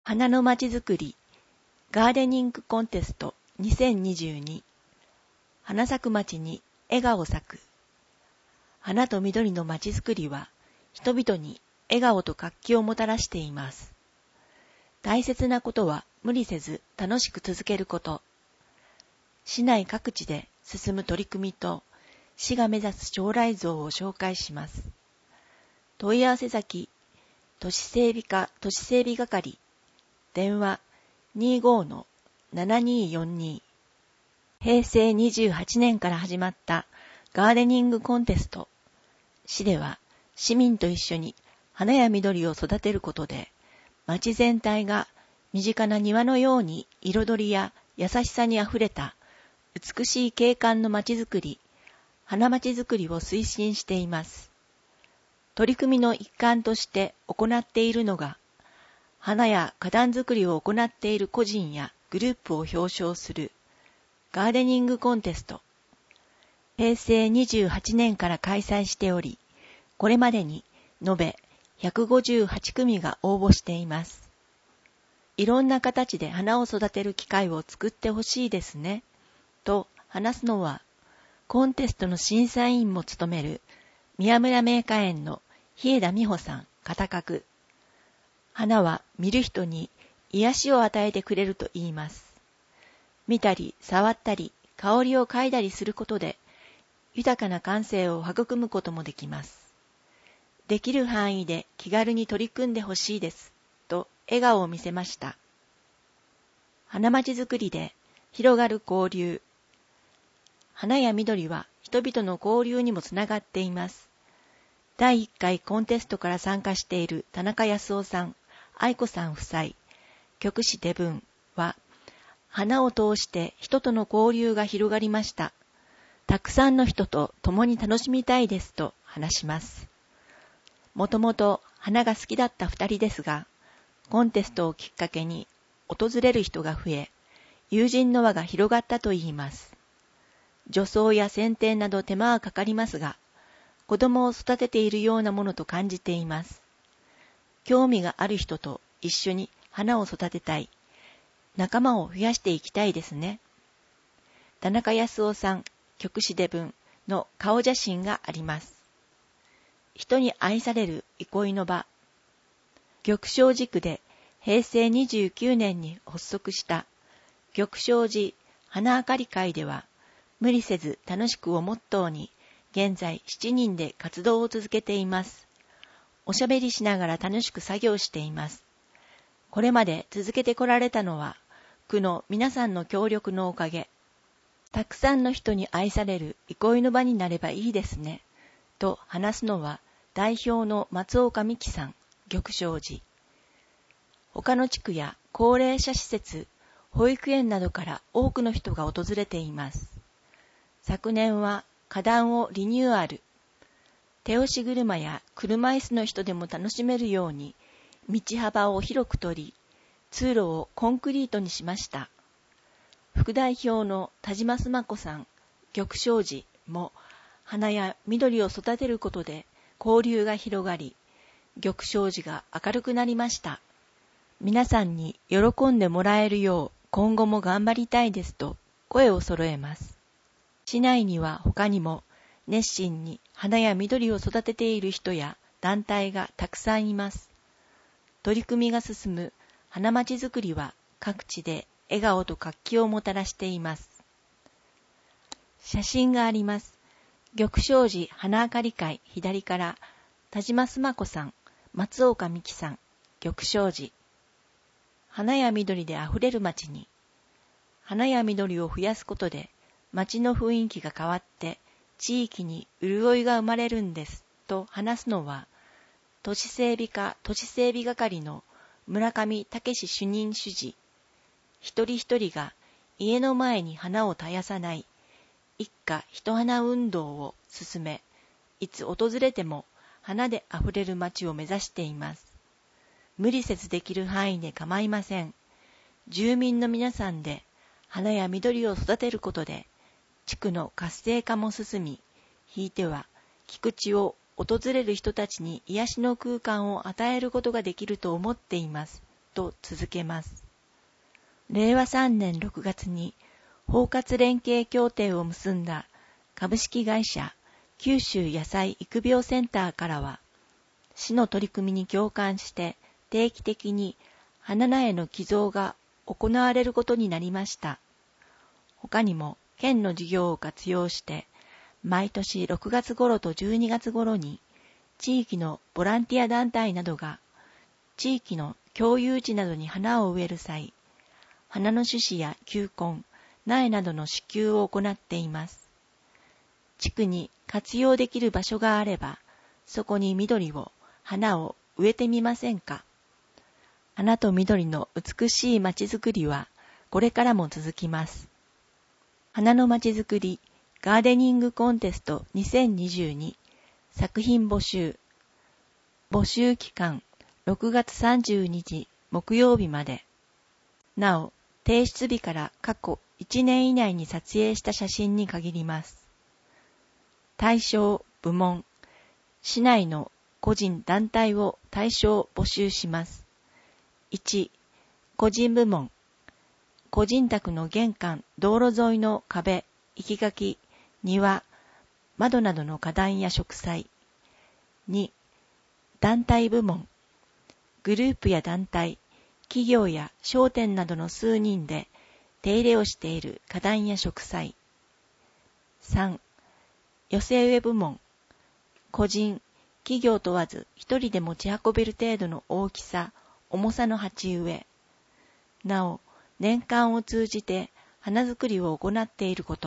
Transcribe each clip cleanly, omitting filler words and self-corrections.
花のまちづくりガーデニングコンテスト2022。花咲く街に笑顔咲く。花と緑のまちづくりは人々に笑顔と活気をもたらしています。大切なことは無理せず楽しく続けること。市内各地で進む取り組みと市が目指す将来像を紹介します。問い合わせ先、都市整備課都市整備係、電話 25-7242。平成28年から始まったガーデニングコンテスト。市では市民と一緒に花や緑を育てることで、町全体が身近な庭のように彩りや優しさにあふれた美しい景観の町づくり、花町づくりを推進しています。取り組みの一環として行っているのが、花や花壇づくりを行っている個人やグループを表彰するガーデニングコンテスト。平成28年から開催しており、これまでに延べ158組が応募しています。いろんな形で花を育てる機会を作ってほしいですね、と話すのは、コンテストの審査委員も務める宮村名花園の日枝美穂さん、片角。花は見る人に癒しを与えてくれると言います。見たり触ったり香りを嗅いだりすることで豊かな感性を育むこともできます。できる範囲で気軽に取り組んでほしいですと笑顔を見せました。花町づくりで広がる交流。花や緑は人々の交流にもつながっています。第1回コンテストから参加している田中康夫さん、愛子さん夫妻、曲師デブンは、花を通して人との交流が広がりました。たくさんの人と共に楽しみたいですと話します。もともと花が好きだった2人ですが、コンテストをきっかけに訪れる人が増え、友人の輪が広がったといいます。除草や剪定など手間はかかりますが、子供を育てているようなものと感じています。興味がある人と一緒に花を育てたい。仲間を増やしていきたいですね。田中康夫さん、曲師デブンの顔写真があります。人に愛される憩いの場。玉正寺区で平成29年に発足した玉正寺花あかり会では、無理せず楽しくをモットーに、現在7人で活動を続けています。おしゃべりしながら楽しく作業しています。これまで続けてこられたのは、区の皆さんの協力のおかげ。たくさんの人に愛される憩いの場になればいいですね、と話すのは代表の松岡美希さん、玉正寺。他の地区や高齢者施設、保育園などから多くの人が訪れています。昨年は花壇をリニューアル。手押し車や車椅子の人でも楽しめるように道幅を広く取り、通路をコンクリートにしました。副代表の田島須磨子さん、玉正寺も花や緑を育てることで交流が広がり、玉正寺が明るくなりました。皆さんに喜んでもらえるよう今後も頑張りたいですと声を揃えます。市内には他にも熱心に花や緑を育てている人や団体がたくさんいます。取り組みが進む花町づくりは各地で笑顔と活気をもたらしています。写真があります。玉正寺花あかり会左から田島須磨子さん、松岡美希さん、玉正寺。花や緑であふれる町に、花や緑を増やすことで町の雰囲気が変わって地域に潤いが生まれるんですと話すのは、都市整備課都市整備係の村上武主任主事。一人一人が家の前に花を絶やさない一家一花運動を進め、いつ訪れても花であふれる町を目指しています。無理せずできる範囲で構いません。住民の皆さんで花や緑を育てることで地区の活性化も進み、ひいては菊池を訪れる人たちに癒しの空間を与えることができると思っていますと続けます。令和3年6月に包括連携協定を結んだ株式会社九州野菜育苗センターからは、市の取り組みに共感して定期的に花苗の寄贈が行われることになりました。他にも県の事業を活用して、毎年6月頃と12月頃に地域のボランティア団体などが地域の共有地などに花を植える際、花の種子や球根、苗などの支給を行っています。地区に活用できる場所があれば、そこに緑を、花を植えてみませんか。花と緑の美しいまちづくりはこれからも続きます。花のまちづくりガーデニングコンテスト2022作品募集。募集期間6月30日木曜日まで。なお、提出日から過去1年以内に撮影した写真に限ります。対象部門。市内の個人団体を対象募集します。1、個人部門。個人宅の玄関、道路沿いの壁、生垣、庭、窓などの花壇や植栽。2、団体部門。グループや団体、企業や商店などの数人で手入れをしている花壇や植栽。3、寄せ植え部門。個人、企業問わず一人で持ち運べる程度の大きさ、重さの鉢植え。なお、年間を通じて花作りを行っていること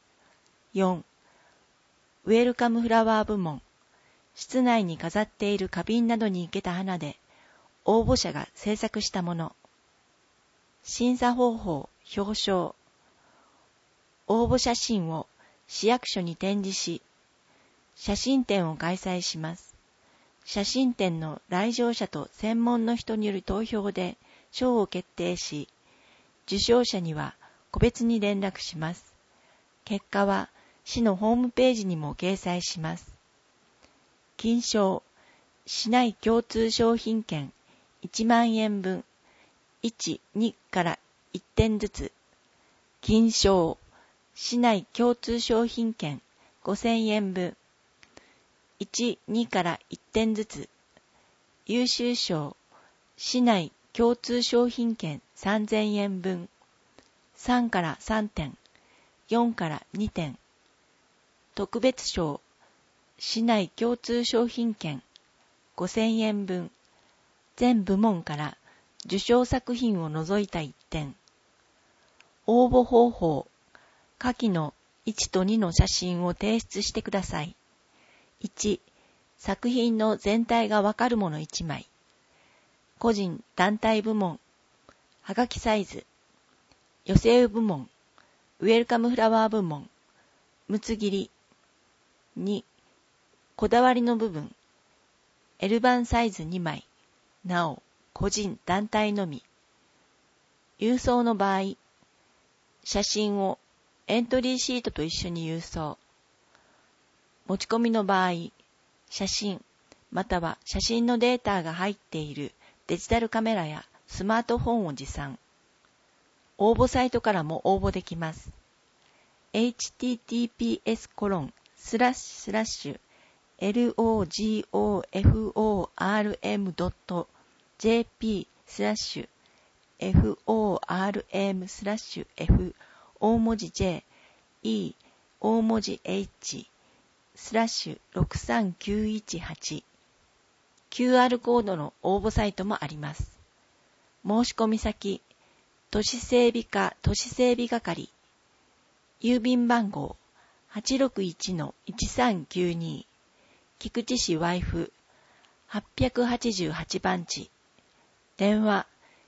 。4、ウェルカムフラワー部門。室内に飾っている花瓶などに生けた花で、応募者が制作したもの。審査方法、表彰。応募写真を市役所に展示し、写真展を開催します。写真展の来場者と専門の人による投票で賞を決定し、受賞者には個別に連絡します。結果は市のホームページにも掲載します。金賞、市内共通商品券1万円分、1、2から1点ずつ。金賞、市内共通商品券5000円分、1、2から1点ずつ。優秀賞、市内共通商品券3000円分、3から3点、4から2点。特別賞、市内共通商品券5000円分、全部門から受賞作品を除いた1点。応募方法、下記の1と2の写真を提出してください。1、作品の全体がわかるもの1枚。個人団体部門、はがきサイズ。寄せ植え部門、ウェルカムフラワー部門、むつ切り。2、こだわりの部分、L 版サイズ2枚。なお、個人団体のみ。郵送の場合、写真をエントリーシートと一緒に郵送。持ち込みの場合、写真または写真のデータが入っているデジタルカメラやスマートフォンを持参。応募サイトからも応募できます。https://logofm.jp/form/f 大文字 J E 大文字 H/63918 QR コードの応募サイトもあります。申し込み先、都市整備課都市整備係、郵便番号 861-1392 菊池市ワイフ888番地、電話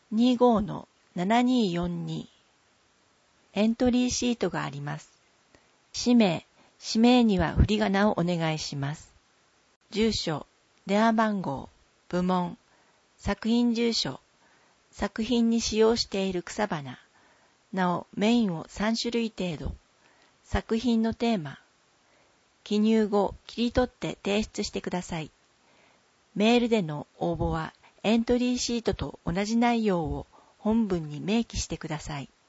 25-7242。エントリーシートがあります。氏名には振り仮名をお願いします。住所、電話番号、部門、作品住所、作品に使用している草花、なおメインを3種類程度、作品のテーマ、記入後切り取って提出してください。メールでの応募はエントリーシートと同じ内容を本文に明記してください。